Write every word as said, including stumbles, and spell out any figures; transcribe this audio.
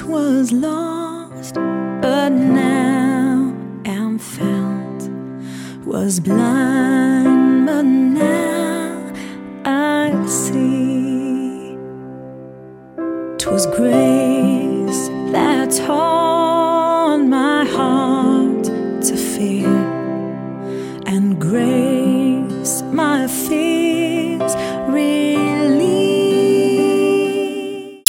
once was lost, but now am found. Was blind, but now I see. 'Twas grace that taught my heart to fear, and grace my fear